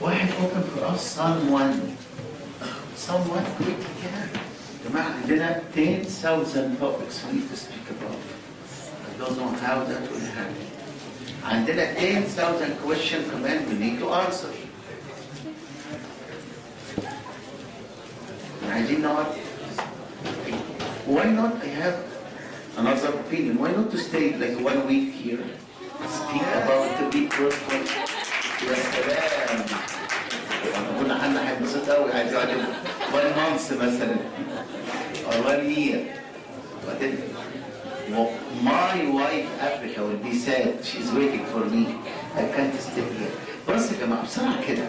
واحد open for us someone quick كده. يا جماعة عندنا 10,000 topics we need to speak about. I don't know how that will happen. عندنا 10,000 questions كمان we need to answer. عايزين نعرف. Why not? I have another opinion. Why not to stay like 1 week here? Speak about the big question. يا سلام. كنا حنا هنبسط قوي عايز يقعد 1 month مثلا or 1 year. But then my wife Africa will be sad. She's waiting for me. I can't stay here. بص يا جماعة بسرعة كده.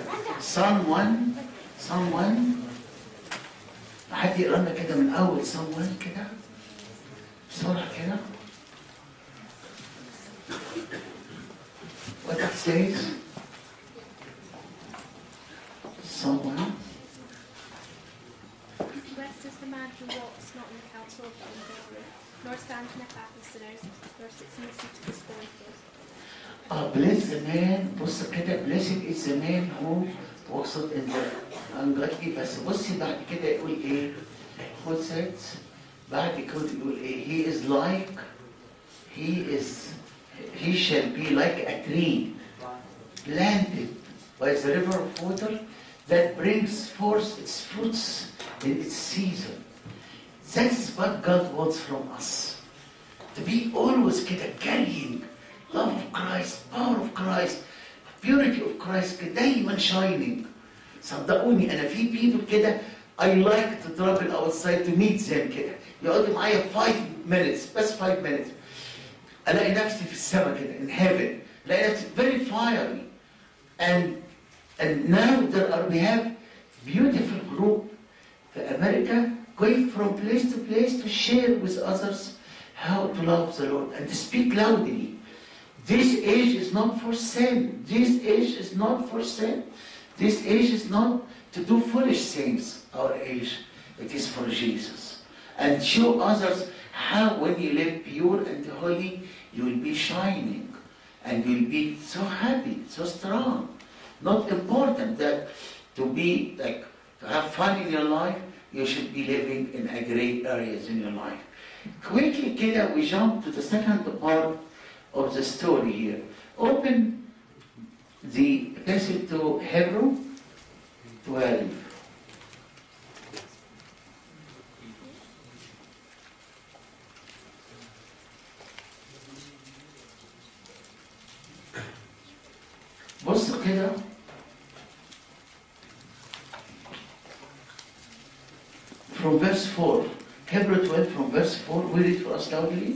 Someone حد يقرا لنا كده من أول someone كده بسرعة كده. What it says? Someone. Blessed is the man who walks not in the counsel of the ungodly, nor stands in the path of sinners, nor sits in the seat of the scornful. Blessed the man. بص كده blessed is the man who walks not in the ungodly. بس بصي بعد كده يقول إيه؟ خد سات. بعد كده يقول إيه؟ He shall be like a tree planted by the river of water that brings forth its fruits in its season. That's what God wants from us. To be always كده carrying love of Christ, power of Christ, purity of Christ كده دايما shining. صدقوني أنا في people كده I like to travel outside to meet them كده يقعدوا معايا 5 minutes بس 5 minutes ألاقي نفسي في السماء كده in heaven. ألاقي نفسي very fiery. And now we have beautiful group في America going from place to place to share with others how to love the Lord and to speak loudly. This age is not for sin. This age is not for sin. This age is not to do foolish things. Our age, it is for Jesus. And show others how when you live pure and holy, you will be shining. And you'll be so happy, so strong. Not important that to have fun in your life, you should be living in a great areas in your life. Quickly, Kida, we jump to the second part of the story here. Open the epistle to Hebrew 12. بص كده from verse 4 Hebrew 12 from verse 4 read it for us loudly.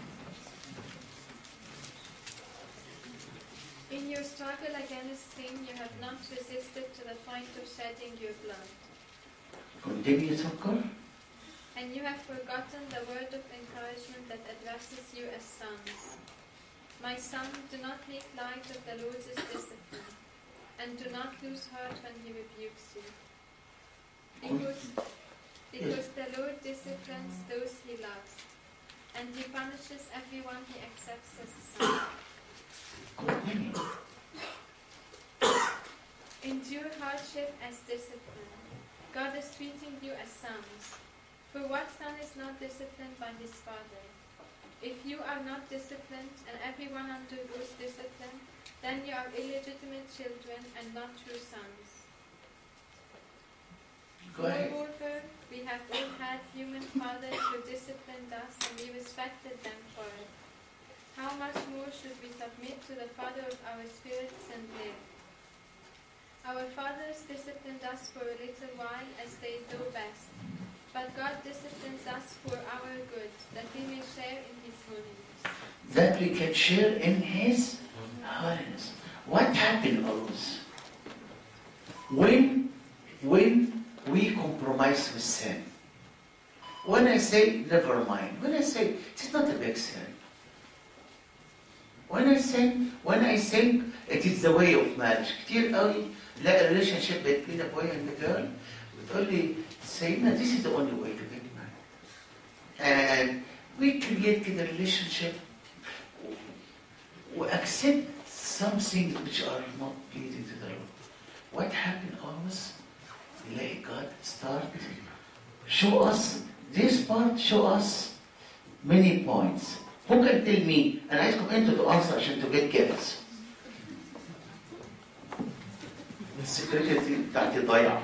In your struggle against sin you have not resisted to the point of shedding your blood. Continue سكر. And you have forgotten the word of encouragement that addresses you as sons. My son, do not make light of the Lord's discipline, and do not lose heart when he rebukes you. Because the Lord disciplines those he loves, and he punishes everyone he accepts as a son. Endure hardship as discipline. God is treating you as sons. For what son is not disciplined by his father? If you are not disciplined, and everyone undergoes discipline, then you are illegitimate children and not true sons. Moreover, we have all had human fathers who disciplined us, and we respected them for it. How much more should we submit to the Father of our spirits and live? Our fathers disciplined us for a little while as they do best. But God disciplines us for our good, that we may share in His holiness. That we can share in His holiness. What happened always? When we compromise with sin. When I say, never mind. When I say, it's not a big sin. When I think it is the way of marriage. كتير قوي لا relationship between a boy and a girl بتقول لي سيدنا this is the only way to get married. And we create a relationship we accept some things which are not pleasing to the Lord. what happened always? Let God start show us this part, show us many points. Who can tell me? أنا عايزكم أنتوا to answer عشان to get gifts. السكرتيرتي بتاعتي ضايعة.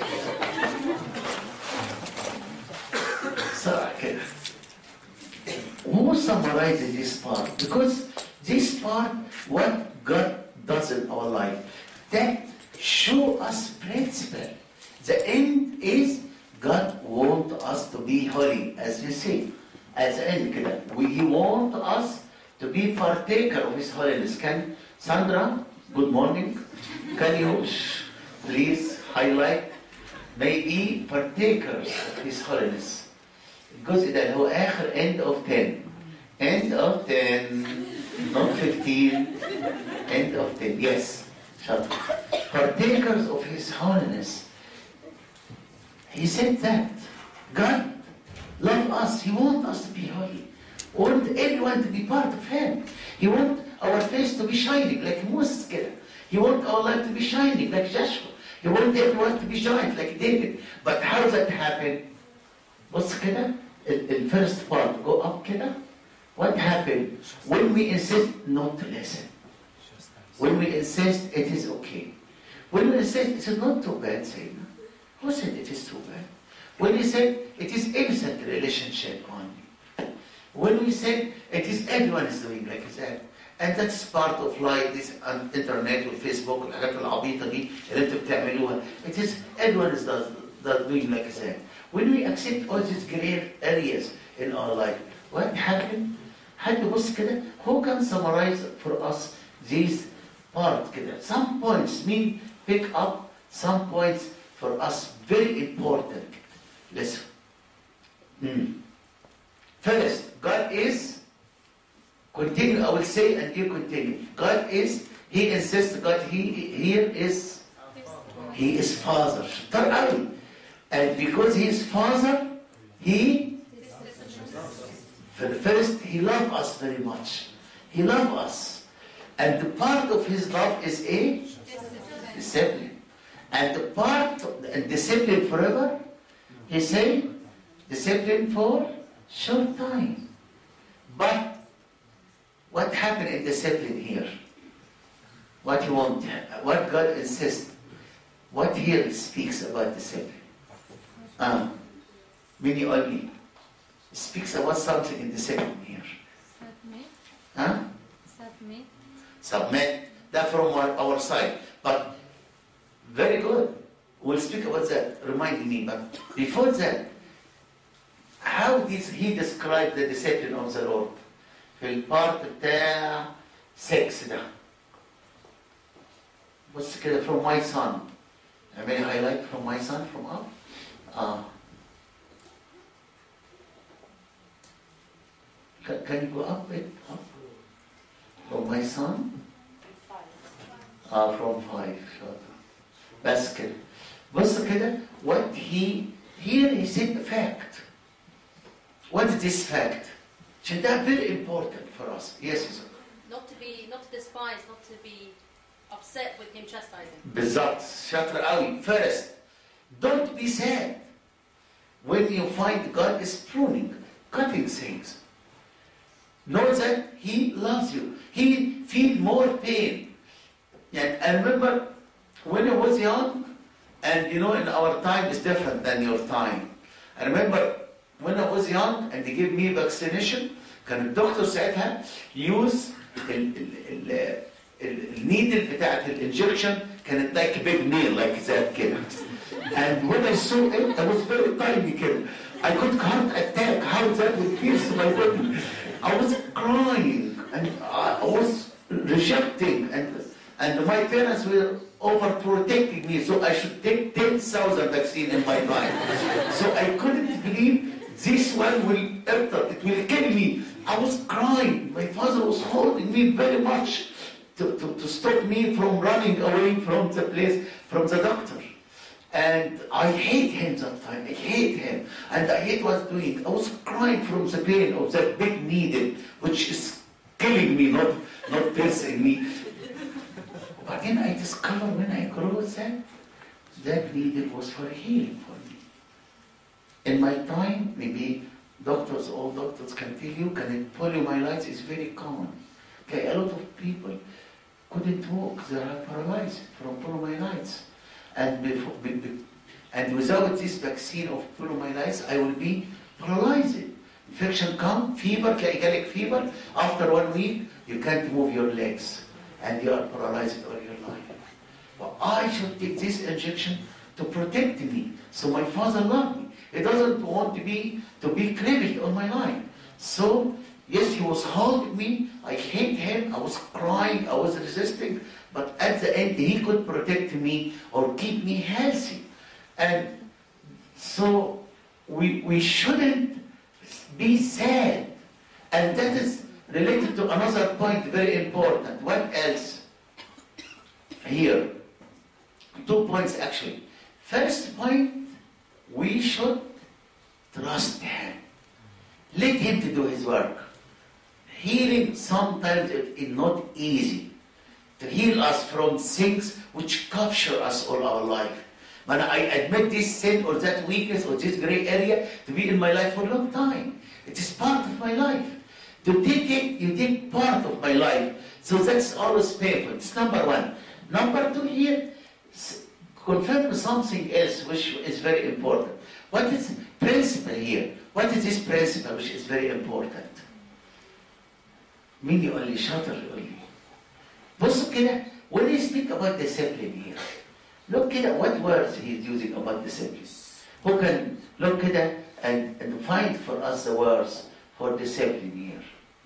صراحة كده. Who summarizes this part? Because this part, what God does in our life, that show us principle. The end is God wants us to be holy, as we say. As the end, He wants us to be partaker of His holiness. Can Sandra, good morning. Can you please highlight maybe partakers of His holiness? الجزء ده اللي هو آخر end of 10. End of 10, not 15. End of 10. Yes. شاطر. Partakers of His holiness. He said that God loves us. He wants us to be holy. He wants everyone to be part of Him. He wants our face to be shining like Moses كده. He wants our life to be shining like Joshua. He wants everyone to be giant like David. But how does that happen? بص كده the first part go up كده. What happened when we insist not to listen? When we insist it is okay. When we insist it is not too bad, Sayyidina. Who said it is too bad? When we said it is innocent relationship only. When we said it is everyone is doing like that. And that's part of life, this internet والفيسبوك والحاجات العبيطة دي اللي انتوا بتعملوها. It is everyone is doing like that. When we accept all these gray areas in our life, what happened? حد يبص كده, who can summarize for us these parts كده? Some points mean pick up some points for us very important. Listen. First, God is, continue, I will say and you continue. God is, He insists, God, He is Father. And because He is Father, He, for the first, He loves us very much. He loves us. And the part of His love is a discipline. And the part, and discipline forever, He say, discipline for short time. But what happened in discipline here? What you want, what God insists, what here speaks about discipline? Many only speaks about something in discipline here. Submit. Submit. Submit. That from our side. But very good. We'll speak about that, reminding me. But before that, how did He describe the discipline of the Lord? في البارت بتاع 6 ده. بص كده from my son. اعملي highlight from my son from up. Can you go up it? Up? From my son? From 5. بس كده. بص كده what here he said fact. What is this fact? عشان ده very important for us. Yes, sir. Not to despise, not to be upset with Him chastising. بالظبط. شاطر قوي. First, don't be sad when you find God is pruning, cutting things. Know that He loves you. He feels more pain. And I remember when I was young, and you know, in our time is different than your time. I remember when I was young and they gave me vaccination, كان الدكتور ساعتها use النيدل بتاعت الانجكشن كانت like big nail like that كده. And when I saw it, I was very tiny كده. I got heart attack. How that would pierce my body. I was crying and I was rejecting and my parents were overprotecting me, so I should take 10,000 vaccine in my life. So I couldn't believe this one will enter, it will kill me. I was crying. My father was holding me very much to stop me from running away from the place, from the doctor. And I hate him that time. I hate him. And I hate what I'm doing. I was crying from the pain of that big needle, which is killing me, not piercing me. But then I discovered when I grew that that needed was for healing for me. In my time, maybe doctors, all doctors can tell you, poliomyelitis is very common. Okay, a lot of people couldn't walk, they are paralyzed from poliomyelitis. And without this vaccine of poliomyelitis, I will be paralyzed. Infection come, fever, gallagalic fever. After 1 week, you can't move your legs, and you are paralyzed all your life. But I should take this injection to protect me. So my father loved me. He doesn't want to be crippled all my life. So yes, he was holding me. I hate him. I was crying. I was resisting. But at the end, he could protect me or keep me healthy. And so we shouldn't be sad. And that is related to another point, very important. What else? Here. 2 points actually. First point, we should trust him. Let him to do his work. Healing sometimes it is not easy to heal us from things which capture us all our life. But I admit this sin or that weakness or this gray area to be in my life for a long time. It is part of my life. To take it, you take part of my life. So that's always painful. It's number one. Number two here, confirm something else which is very important. What is principle here? What is this principle which is very important? مين يقول لي شاطر يقول لي بصوا كده when you speak about discipline here look كده what words he is using about discipline who can look كده and find for us the words for discipline here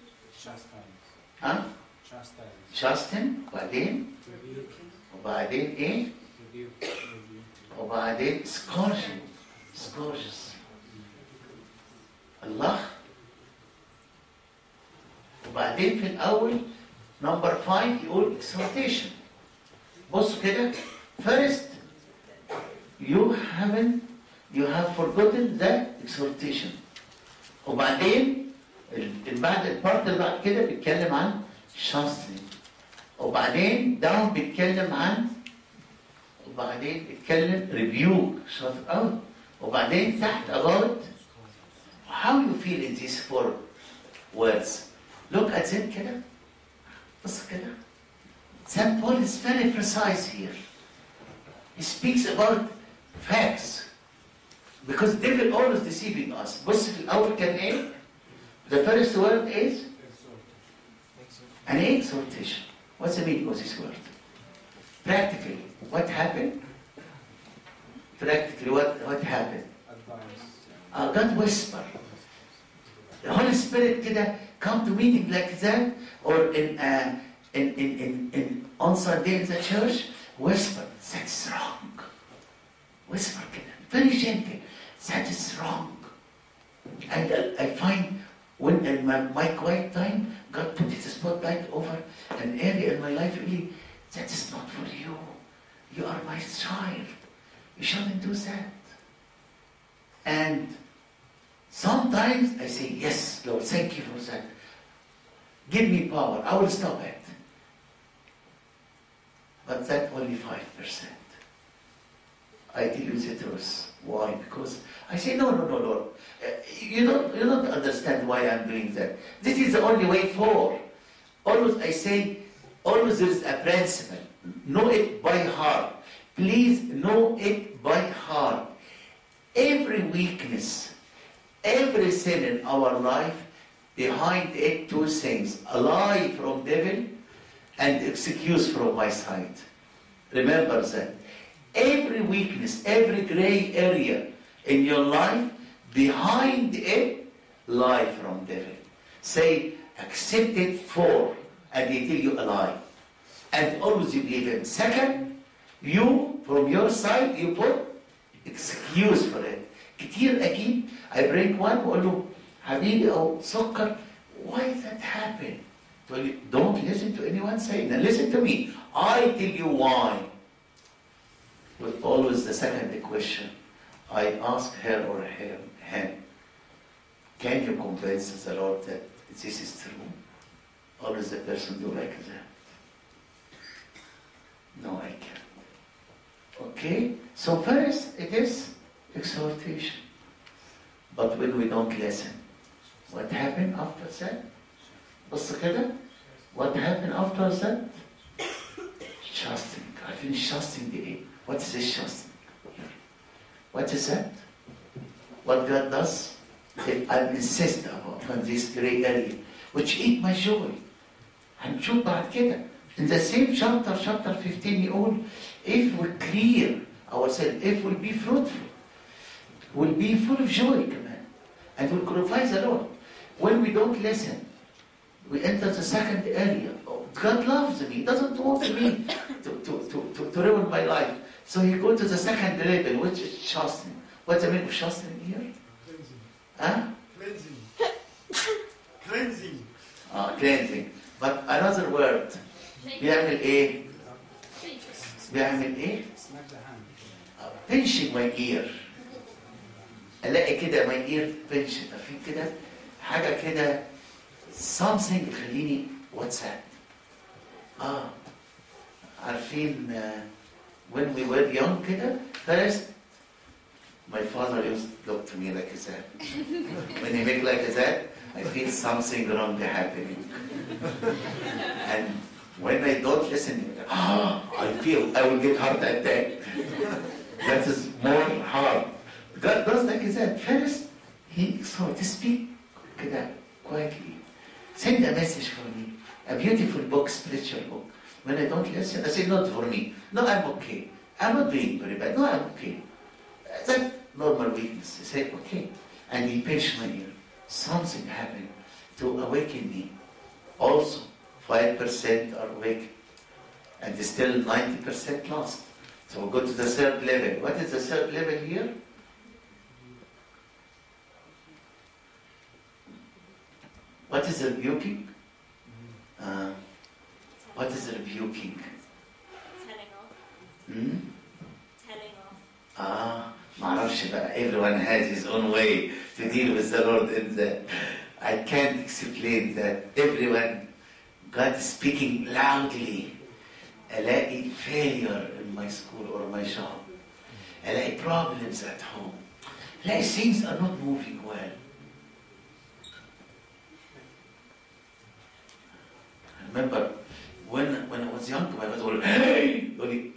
ها chasten وبعدين ايه وبعدين scourges الله وبعدين في الأول number 5 يقول exhortation. بصوا كده first you have forgotten the exhortation. وبعدين بعد البارت اللي بعد كده بيتكلم عن chastening. وبعدين down بيتكلم عن وبعدين بيتكلم rebuke shut out. وبعدين تحت about how you feel in these 4 words. Look at them كده بص كده St. Paul is very precise here. He speaks about facts because the devil always deceiving us. بص في الأول كان إيه؟ The first word is an exhortation. What's the meaning of this word? Practically, what happened? Practically, what happened? God whisper. The Holy Spirit كده come to meeting like that, or on Sunday in the church, whisper, that's wrong. Whisper كده, very gentle, that is wrong. And I find when in my quiet time, God put His spotlight over an area in my life, really, that is not for you. You are my child. You shouldn't do that. And sometimes I say, yes, Lord, thank you for that. Give me power. I will stop it. But that only 5%. I tell you the truth. Why? Because I say, no, Lord. You don't understand why I'm doing that. This is the only way forward. Always I say, always there is a principle. Know it by heart. Please know it by heart. Every weakness, every sin in our life, behind it 2 things. A lie from devil and excuse from my side. Remember that. Every weakness, every gray area in your life, behind it, lie from devil. Say, accept it for, and he tell you a lie. And always you believe him. Second, you, from your side, you put excuse for it. كتير أكيد I bring one وأقول له حبيبي أو سكر, why that happen? Don't listen to anyone saying. Now listen to me. I tell you why. With always the second question, I ask her or him, can you convince the Lord that this is true? Always the person do like that. No, I can't. Okay? So first, it is exhortation. But when we don't listen, what happened after that? بص كده. What happened after that? Trusting. عارفين trusting دي ايه? What is this trusting? What is that? What God does? If I insist upon this gray area, which eat my joy. هنشوف بعد كده. In the same chapter 15 يقول, if we clear ourselves, if we'll be fruitful, we'll be full of joy كمان, and we'll glorify the Lord. When we don't listen, we enter the second area. Oh, God loves me. He doesn't want me to ruin my life. So he goes to the second level, which is trusting. What's the meaning of trusting here? Cleansing. Huh? Cleansing. Cleansing. Cleansing. But another word. بيعمل ايه؟ بيعمل ايه؟ pinching my ear. الاقي كده my ear pinched. في كده حاجة كده something يخليني what's that? عارفين when we were young كده first my father used to look to me like that. When he make like that, I feel something wrong happening. And when I don't listen, I feel I will get heart attack. That is more hard. God does like that. First, he so to speak quietly. Send a message for me. A beautiful book, spiritual book. When I don't listen, I say, not for me. No, I'm okay. I'm not doing very bad. No, I'm okay. That normal weakness. I say, okay. And he pinched my ear. Something happened to awaken me. Also, 5% are awake. And still 90% lost. So we'll go to the third level. What is the third level here? What is rebuking? What is rebuking? Telling off. Hmm? Telling off. معرفش بقى. Everyone has his own way to deal with the Lord in that. I can't explain that. Everyone, God is speaking loudly. ألاقي failure in my school or my job. ألاقي problems at home. ألاقي things are not moving well. I remember when I was young, my father would, hey! When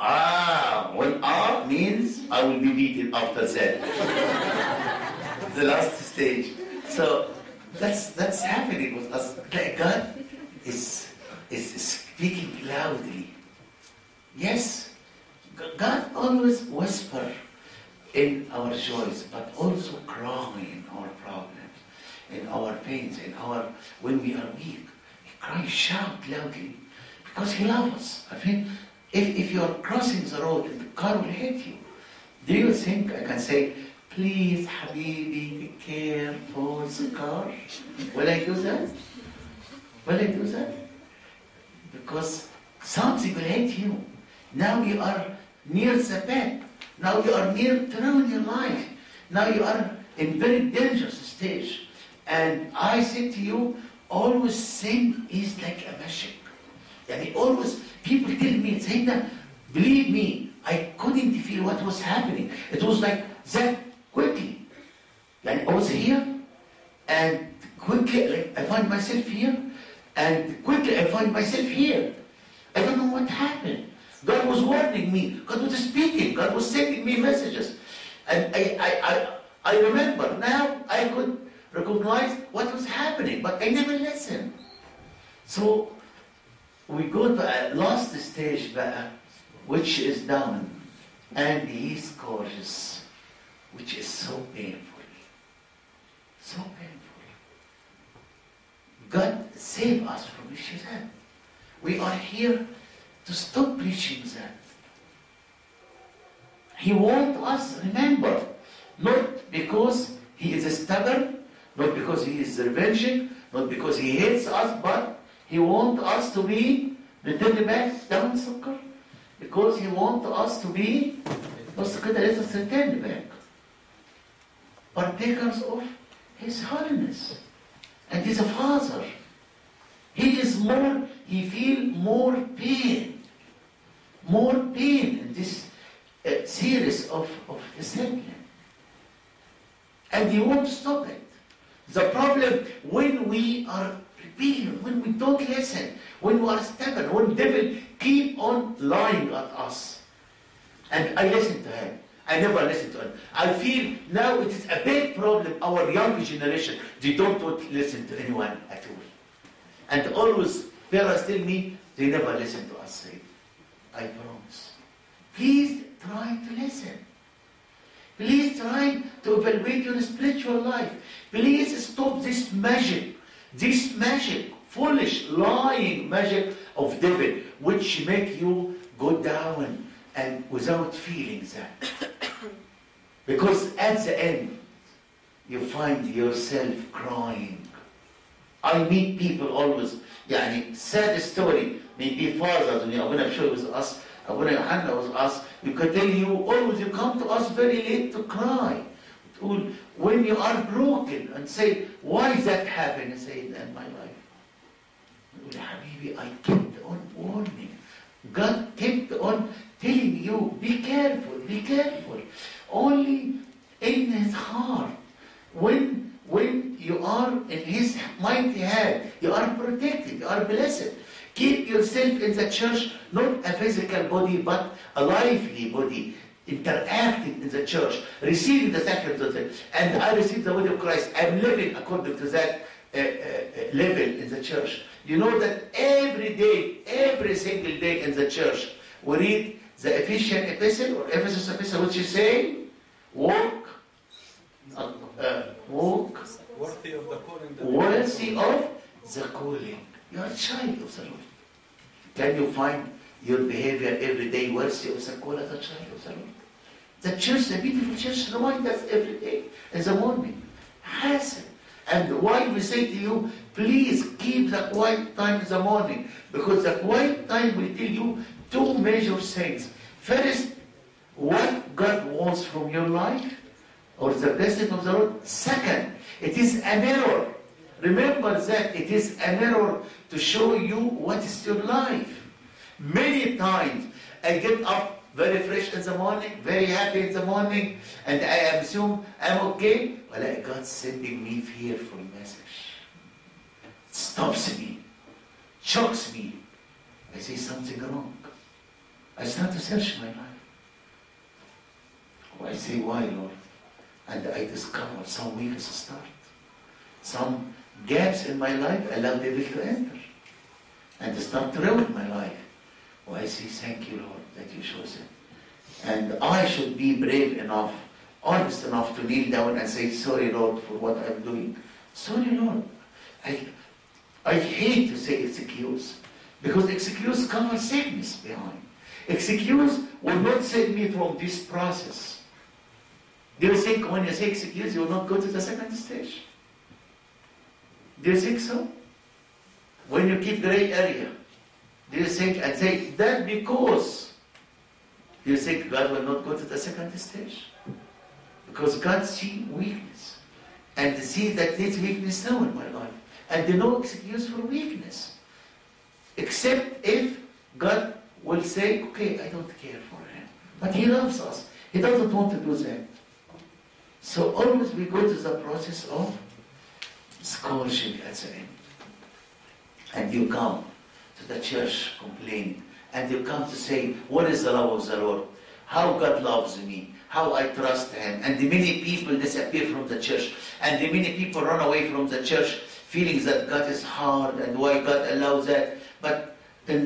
means I will be beaten after that. The last stage. So that's happening with us. God is speaking loudly. Yes, God always whispers in our joys, but also crying in our problems, in our pains, when we are weak. He cries, shout loudly, because He loves us. I mean, if you're crossing the road and the car will hit you, do you think I can say, please, Habibi, be careful, the car? Will I do that? Will I do that? Because something will hit you. Now you are near the bed. Now you are near to ruin your life. Now you are in very dangerous stage. And I say to you, always sin is like a magic. And always, people tell me, Sayyidina, believe me, I couldn't feel what was happening. It was like that quickly. Like I was here, and quickly like, I find myself here, and quickly I find myself here. I don't know what happened. God was warning me. God was speaking. God was sending me messages. And I remember now I could recognize what was happening, but I never listened. So we go to a last stage بقى, which is down, and He's gorgeous, which is so painful. So painful. God save us from that. We are here to stop preaching that. He wants us, remember, not because He is stubborn, not because He is revenging, not because He hates us, but He wants us to be, return back down sukkar, because He wants us to be, بص كده let us return back, partakers of His holiness. And He's a Father. He feel more pain in this series of discipline. And he won't stop it. The problem when we are rebellion, when we don't listen, when we are stubborn, when the devil keep on lying at us. And I listen to him. I never listen to him. I feel now it is a big problem. Our young generation, they don't want to listen to anyone at all. And always parents tell me they never listen to us. I promise. Please try to listen. Please try to evaluate your spiritual life. Please stop this magic, foolish, lying magic of devil, which make you go down and without feeling that. Because at the end, you find yourself crying. I meet people always, sad story, maybe fathers, I'm sure it was us, Abuna Yohanna was us, we could tell you always, you come to us very late to cry. When you are broken and say, why is that happening? I say, in my life. Habibi, I kept on warning. God kept on telling you, be careful, be careful. Only in his heart, when you are in his mighty hand, you are protected, you are blessed. Keep yourself in the church, not a physical body, but a lively body, interacting in the church, receiving the sacrament. And I received the body of Christ. I'm living according to that level in the church. You know that every day, every single day in the church, we read the Ephesian epistle or Ephesus epistle, which is saying, walk, worthy of the calling. Worthy of the calling. You are a child of the Lord. Can you find your behavior every day worthy of the call as a child of the Lord? The church, the beautiful church, reminds us every day in the morning. Hasten. And why we say to you, please keep the quiet time in the morning. Because the quiet time will tell you two major things. First, what God wants from your life, or the blessing of the Lord. Second, it is a mirror. Remember that it is a mirror to show you what is your life. Many times I get up very fresh in the morning, very happy in the morning, and I assume I'm okay. Well, God's sending me fearful message. It stops me, shocks me. I say something wrong. I start to search my life. I say, why, Lord? And I discover some weakness start. Some gaps in my life allow devil to enter and start to ruin my life. Oh, I say, thank you, Lord, that you show it. And I should be brave enough, honest enough to kneel down and say, sorry, Lord, for what I'm doing. Sorry, Lord. I hate to say excuse, because excuse covers sickness behind. Excuse will not save me from this process. Do you think when you say excuse, you will not go to the second stage? Do you think so? When you keep gray area, do you think and say that because? Do you think God will not go to the second stage? Because God sees weakness and sees that there's weakness now in my life, and there's no excuse for weakness, except if God will say, okay, I don't care for him, but he loves us. He doesn't want to do that. So always we go to the process of scholarship at the end. And you come to the church complaining. And you come to say, what is the love of the Lord? How God loves me. How I trust him. And the many people disappear from the church. And the many people run away from the church feeling that God is hard and why God allows that. But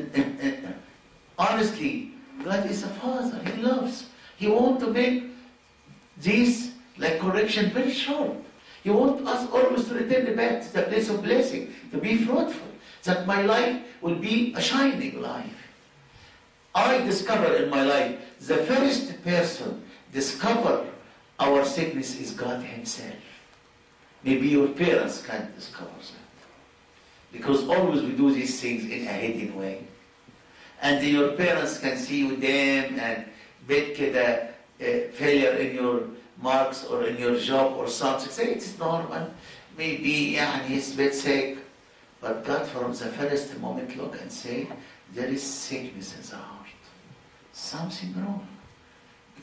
honestly, God is a Father. He loves. He wants to make this correction very short. He wants us always to return back to the place of blessing, to be fruitful, that my life will be a shining life. I discover in my life, the first person discover our sickness is God himself. Maybe your parents can't discover that. Because always we do these things in a hidden way. And your parents can see you them and bet the failure in your marks or in your job or something. Say it's normal. Maybe he's a bit sick. But God from the first moment look and say, there is sickness in the heart. Something wrong.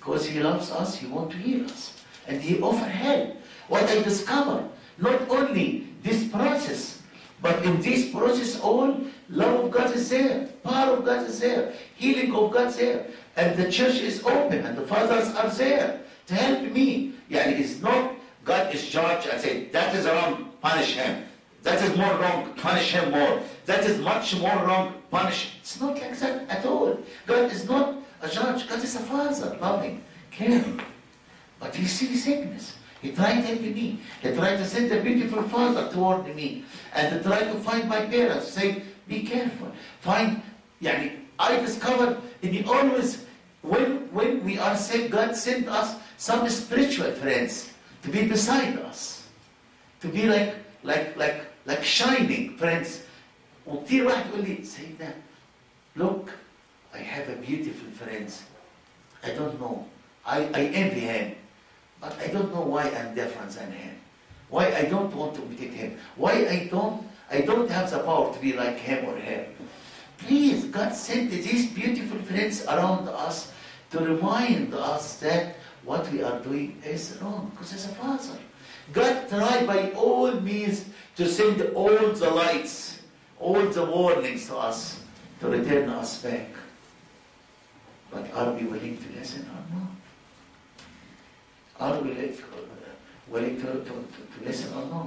Because he loves us, he wants to heal us. And he offers help. What I discover, not only this process, but in this process all, love of God is there, power of God is there, healing of God is there. And the church is open, and the fathers are there to help me. Yeah, it's not God is judge and say, that is wrong, punish him. That is more wrong, punish him more. That is much more wrong, punish. It's not like that at all. God is not a judge. God is a father, loving, caring. But he sees sickness. He tried to help me. He tried to send a beautiful father toward me. And he tried to find my parents, say, be careful. Find, I discovered, and he always, when we are sick, God sent us some spiritual friends to be beside us. To be like shining friends. وكتير واحد يقول لي سيدنا, look, I have a beautiful friend. I don't know. I envy him. But I don't know why I'm different than him. Why I don't want to imitate him. Why I don't have the power to be like him or her. Please, God sent these beautiful friends around us to remind us that what we are doing is wrong. Because as a father, God tried by all means to send all the lights, all the warnings to us, to return us back. But are we willing to listen or not? Are we willing to listen or not?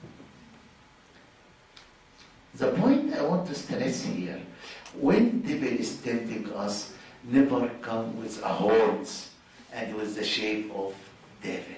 The point I want to stress here, when devil is tempting us, never come with a horns and with the shape of devil.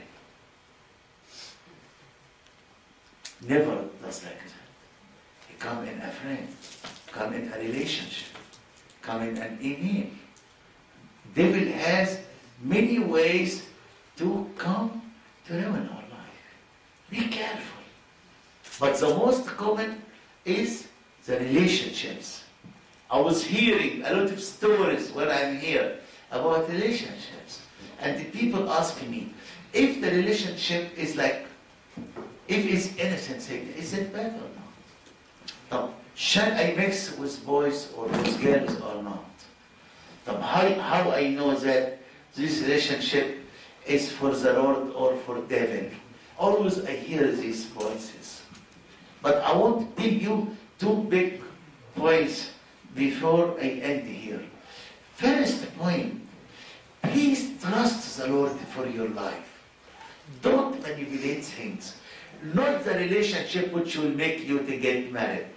Never does like that. He come in a friend, come in a relationship, come in an email. Devil has many ways to come to ruin our life. Be careful. But the most common is the relationships. I was hearing a lot of stories when I'm here about relationships. And the people ask me, if the relationship is like, if it's innocent, is it bad or not? Now, shall I mix with boys or with girls or not? Now, how I know that this relationship is for the Lord or for devil? Always I hear these voices. But I want to tell you two big points before I end here. First point, please trust the Lord for your life. Don't manipulate things. Not the relationship which will make you to get married.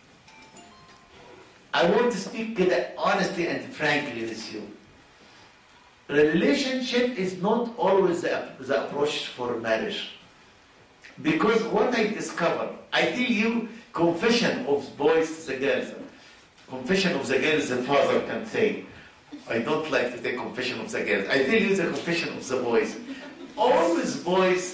I want to speak honestly and frankly with you. Relationship is not always the approach for marriage. Because what I discover, I tell you, confession of boys to the girls. Confession of the girls, the father can say. I don't like to take confession of the girls. I tell you the confession of the boys. Always boys,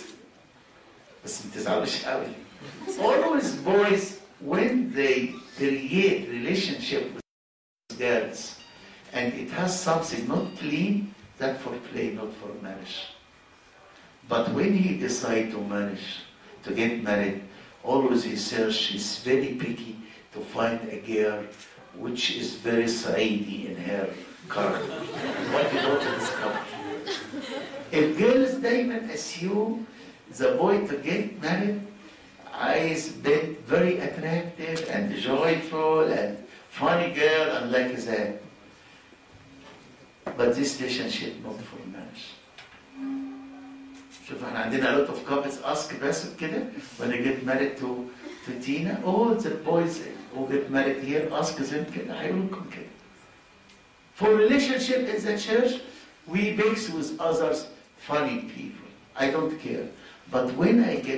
always boys, when they create relationship with girls, and it has something not clean, that for play, not for marriage. But when he decide to get married, always he search, he's very picky to find a girl which is very Saidi in her character. What you want to discover? If girls diamond assume the boy to get married is been very attractive and joyful and funny girl and like that. But this relationship not for marriage. شوف احنا عندنا a lot of couples ask Bassett كده when they get married to Tina, all the boys who get married here ask them كده هيقولكم كده. For relationship in the church, we mix with others funny people. I don't care. But when I get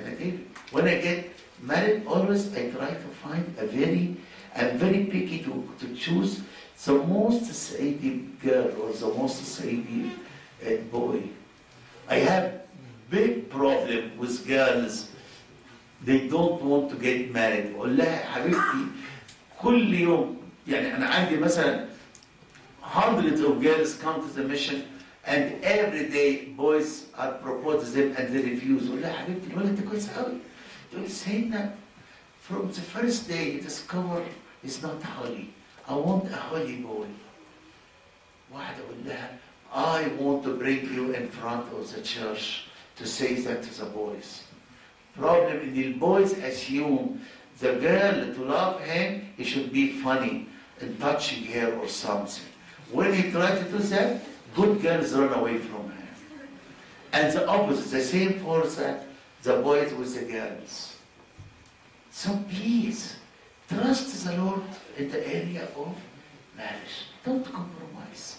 married, always I try to find I'm very picky to choose the most Saidi girl or the most Saidi boy. I have big problem with girls. They don't want to get married. أقول لها حبيبتي كل يوم أنا عندي مثلا hundreds of girls come to the mission and every day boys are proposed them and they refuse. أقول لها حبيبتي الولد ده كويس قوي. تقول لي سيدنا from the first day you discover it's not holy. I want a holy boy. واحدة أقول لها I want to bring you in front of the church to say that to the boys. Problem is the boys assume the girl to love him, he should be funny and touching her or something. When he tries to do that, good girls run away from him. And the opposite, the same for the boys with the girls. So please, trust the Lord in the area of marriage. Don't compromise.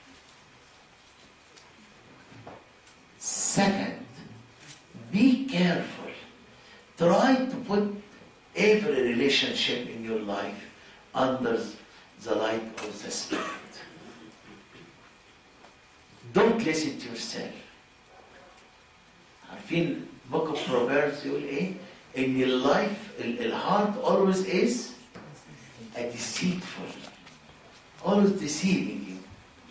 Second, be careful. Try to put every relationship in your life under the light of the Spirit. Don't listen to yourself. عارفين book of Proverbs يقول ايه؟ ان اللايف الهارت always is a deceitful, always deceiving you.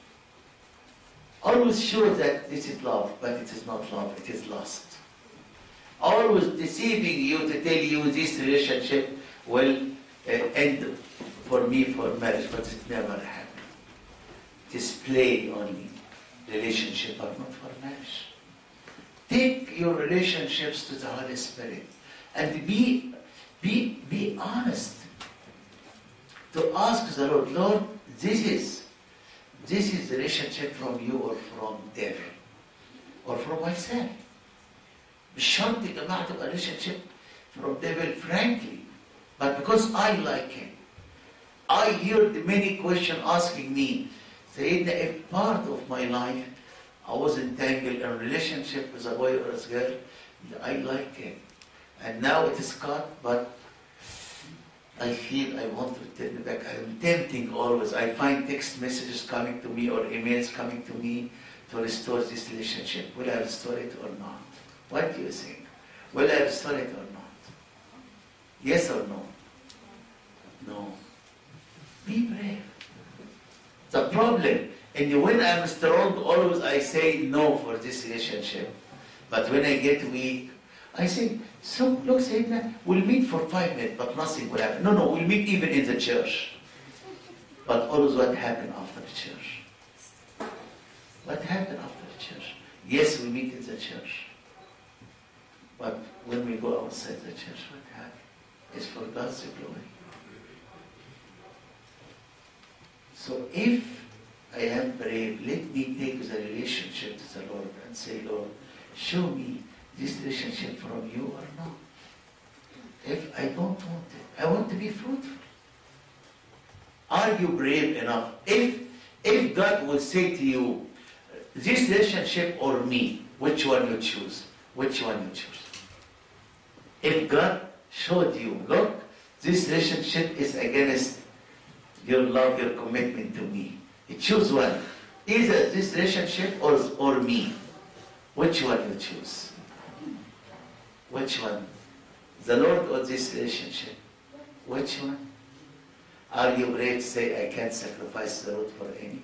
Always sure that this is love, but it is not love, it is lust. Always deceiving you to tell you this relationship will end for me for marriage, but it never happened. It is play only. Relationship but not for marriage. Take your relationships to the Holy Spirit and be honest. To ask the Lord, Lord, this is the relationship from you or from devil or from myself. مش شرط يا جماعة تبقى relationship from devil frankly, but because I like him. I heard many questions asking me, saying that if part of my life I was entangled in a relationship with a boy or a girl, I liked him. And now it is cut, but I feel I want to turn it back. I'm tempting always. I find text messages coming to me or emails coming to me to restore this relationship. Will I restore it or not? What do you think? Will I restore it or not? Yes or no? No. Be brave. The problem, and when I'm strong, always I say no for this relationship. But when I get weak, I say, so look, Sayyidina, we'll meet for 5 minutes, but nothing will happen. No, we'll meet even in the church. But always what happened after the church? What happened after the church? Yes, we meet in the church. But when we go outside the church, what happened? It's for God's glory. So if I am brave, let me take the relationship to the Lord and say, Lord, show me this relationship from you or not. If I don't want it, I want to be fruitful. Are you brave enough? If God will say to you, this relationship or me, which one you choose? Which one you choose? If God showed you, look, this relationship is against your love, your commitment to me. You choose one. Either this relationship or me. Which one you choose? Which one? The Lord or this relationship? Which one? Are you brave to say, I can't sacrifice the Lord for any?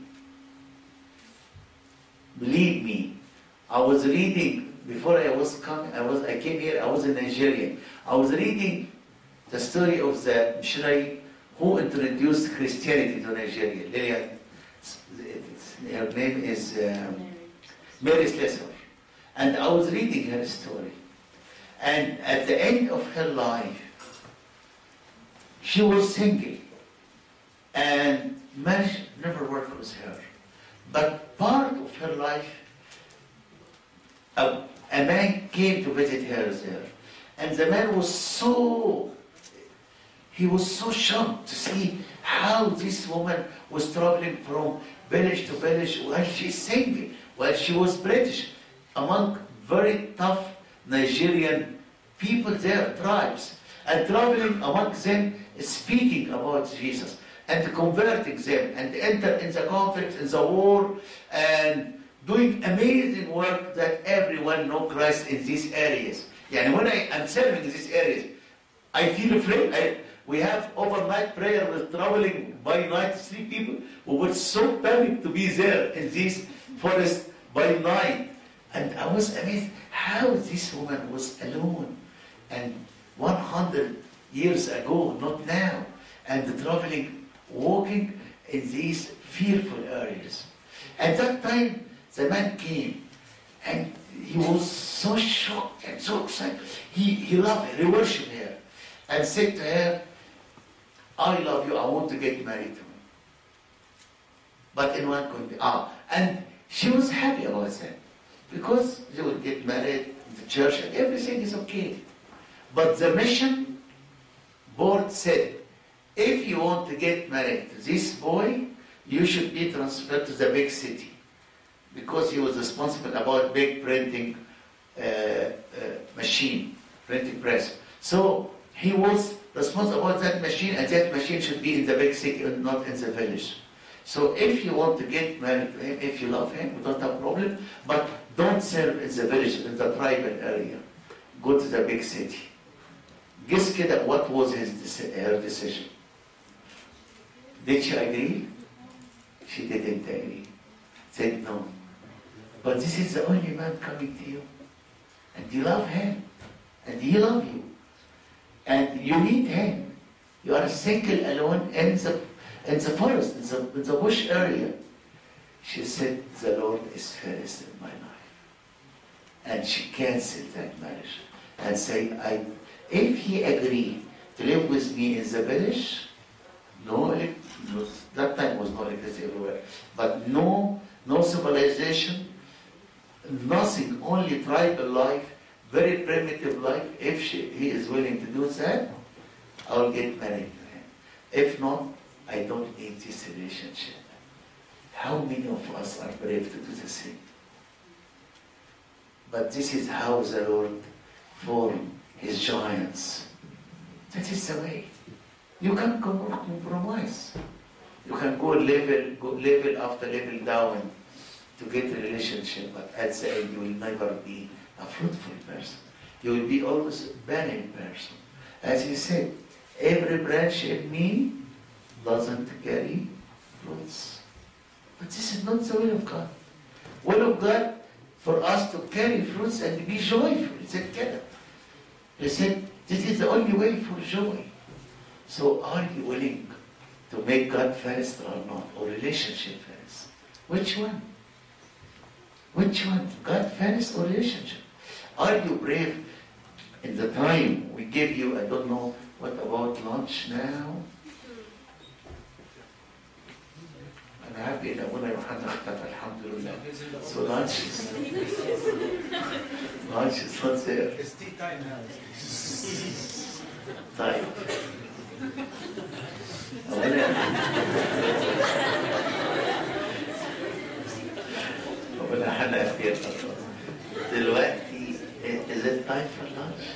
Believe me, I was reading, before I came here, I was in Nigeria. I was reading the story of the missionary who introduced Christianity to Nigeria. Lillian, her name is Mary Slessor. And I was reading her story. And at the end of her life, she was single. And marriage never worked with her. But part of her life, a man came to visit her there. And the man was so shocked to see how this woman was traveling from village to village while she's single, while she was British, among very tough Nigerian people there, tribes, and traveling among them, speaking about Jesus, and converting them, and enter in the conflict, in the war, and doing amazing work that everyone knows Christ in these areas. And when I am serving in these areas, I feel afraid. We have overnight prayer with traveling by night, 3 people who were so panicked to be there in this forest by night. And I was amazed how this woman was alone. And 100 years ago, not now. And traveling, walking in these fearful areas. At that time, the man came, and he was so shocked and so excited. He loved her, he worshipped her, and said to her, I love you, I want to get married to you. But in one condition. And she was happy about that, because they would get married in the church and everything is okay. But the mission board said, if you want to get married to this boy, you should be transferred to the big city, because he was responsible about big printing machine, printing press. So he was responsible about that machine, and that machine should be in the big city and not in the village. So if you want to get married to him, if you love him, we don't have a problem, but don't serve in the village, in the tribal area. Go to the big city. Guess kida, what was her decision? Did she agree? She didn't agree. Said no. But this is the only man coming to you. And you love him. And he loves you. And you need him. You are single alone in the forest, in the bush area. She said, the Lord is first in my life. And she canceled that marriage. And said, if he agreed to live with me in the village, that time was no electricity everywhere, but no civilization, nothing, only tribal life, very primitive life. If he is willing to do that, I will get married to him. If not, I don't need this relationship. How many of us are brave to do the same? But this is how the Lord formed his giants. That is the way. You can compromise. You can go level after level down to get a relationship, but at the end you will never be a fruitful person. You will be always a barren person. As he said, every branch in me doesn't carry fruits. But this is not the will of God. Will of God for us to carry fruits and be joyful. He said, "Get it." He said, this is the only way for joy. So are you willing to make God first or not? Or relationship first? Which one? Which one? God first or relationship? Are you brave in the time we give you, I don't know, what about lunch now? I'm happy that when I alhamdulillah. So lunch is not there. It's tea time now. طيب أولا أنا أفكر دلوقتي is it time for lunch؟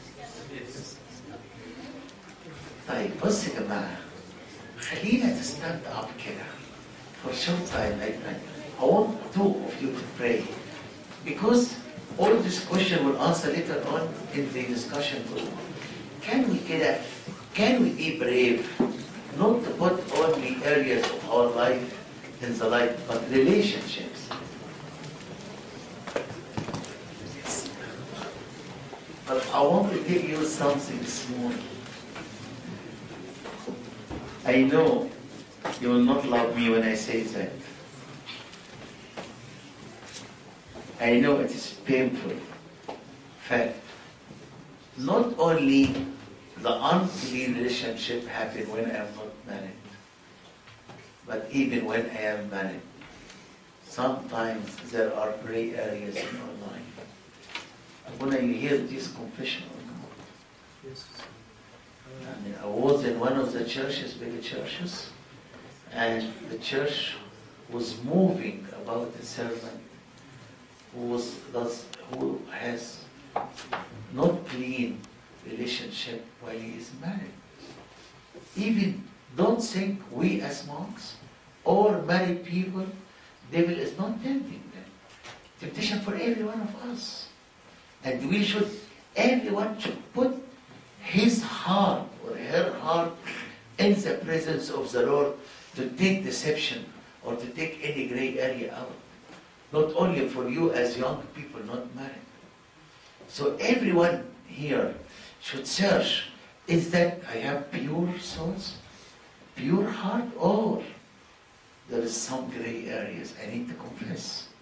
طيب بص يا جماعة خلينا stand up كده for short time like that. I want two of you to pray because all this question will answer later on in the discussion group. Can we be brave, not to put only areas of our life in the light, but relationships? But I want to give you something small. I know you will not love me when I say that. I know it is painful fact. Not only the unclean relationship happen when I am not married, but even when I am married. Sometimes there are gray areas in our life. When I hear this confession or not? Yes. I was in one of the churches, big churches, and the church was moving about a servant who has not clean relationship while he is married. Even don't think we as monks or married people, devil is not tempting them. Temptation for every one of us. And everyone should put his heart or her heart in the presence of the Lord to take deception or to take any gray area out. Not only for you as young people not married. So everyone here should search, is that I have pure souls, pure heart, or there is some gray areas. I need to confess.